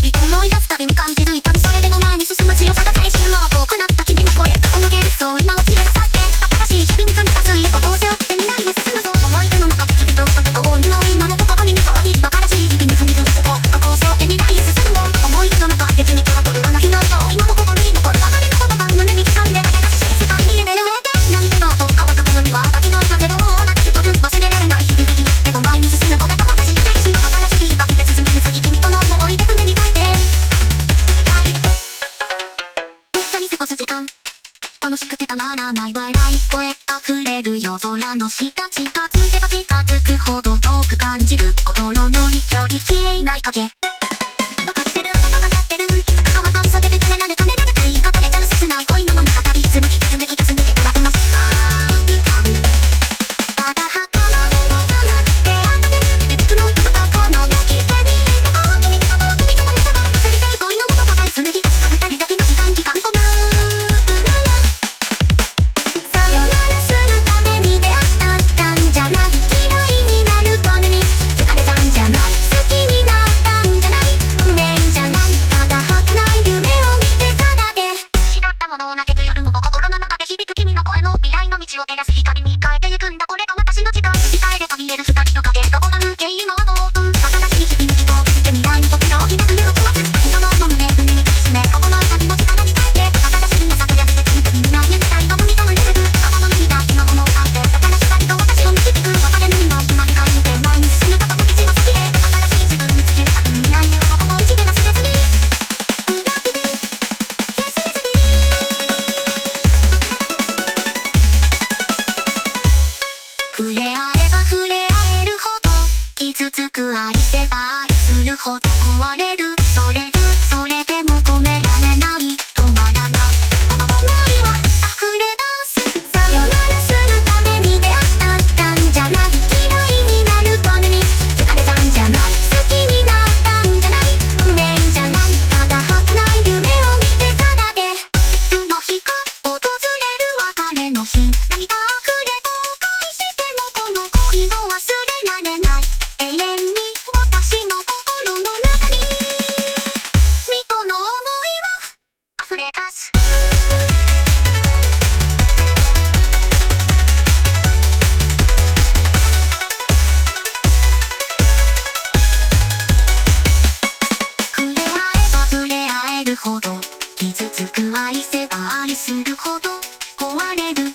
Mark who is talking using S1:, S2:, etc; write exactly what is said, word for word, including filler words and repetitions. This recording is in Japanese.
S1: 思い出すたびに感じる痛み、それでも前に進む強さが最新の遠くなった君の声、この幻想今を連れ去って新しい日々に感じた水を通せ合って未来へ進むぞ。思い出の中で君と人と恩の今のどこかに遠い馬鹿らしい日々に踏み込むことこう背負って未来へ進むも思い出の中で君と取るあの日の今今もここに残る別れの言葉胸に刻んで静かに夢を得て何でもと変わったものには秋の風のような気取る忘れられない日々でも前に進むことが私新しい日が来て進みすぎ君との思い出胸に書いて過ごす時間楽しくてたまらない笑い声溢れる夜空の下近づけば近づくほど遠く感じる心の距離消えない影分かってることがってるいつかは半袖で連れられたねられたい方でチャンスしない恋の物語紡ぎ紡ぎ紡ぎてくますただ儚いものがなってあったね別の人がこの泣き手に君と君ともねたが過ぎて恋の物語紡ぎ二人だけの時間期間こな光に変えてゆくんだこれが私の時間控えれば見える二人の影どこが抜け今はもううん新しい日々に希望して未来にとって大きな夢を壊す人のの胸胸に締めここの旅の力に変えて新しい朝とやってついてみんなにたいともにともにする頭の右だけのものを変えて新しさと私を導く別れぬ今今に変えて前に進むことも道を先へ新しい自分見つける先未来へここも一で忘れずに触れ合えば触れ合えるほど傷つく愛せば愛するほど壊れるそれるそれでも止められない止まらないこの想いは溢れ出すさよならするために出会ったんじゃない嫌いになるために疲れたんじゃない好きになったんじゃない運命じゃないただ儚い夢を見てただけいつの日か訪れる別れの日涙あふれ恋を忘れられない永遠に私の心の中に水戸の想いは溢れ出す触れ合えば触れ合えるほど傷つく愛せば愛するほど壊れる